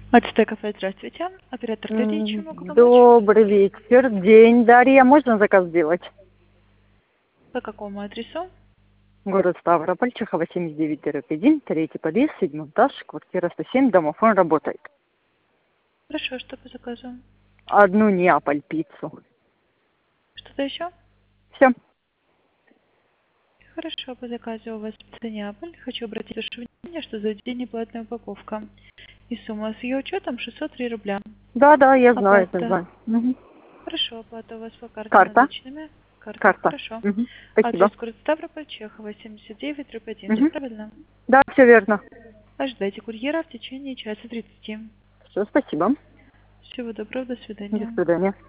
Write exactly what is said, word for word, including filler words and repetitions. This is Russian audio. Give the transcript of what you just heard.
АТСТ кафе, здравствуйте. Оператор Дарья, чем М, могу помочь? Добрый вечер, день, Дарья. Можно заказ сделать? По какому адресу? Город Ставрополь, Чехова, семьдесят девять, дробь один, третий подъезд, седьмой этаж, квартира сто семь, домофон работает. Хорошо, что по заказу? Одну Неаполь пиццу. Что-то еще? Все. Хорошо, по заказу у вас пицца Неаполь. Хочу обратить ваше внимание, что за день неплатная упаковка. И сумма с ее учетом шестьсот три рубля. Да, да, я знаю, это Оплата. знаю. Мгм. Хорошо, оплата у вас по карте Карта? наличными. Карта. Карта. Хорошо. Мгм. Адрес Спасибо. город Ставрополь, Чехова, семьдесят девять, дробь один. Все Мгм. правильно? Да, все верно. Ожидайте курьера в течение часа тридцати. Все, спасибо. Всего доброго, до До свидания. свидания.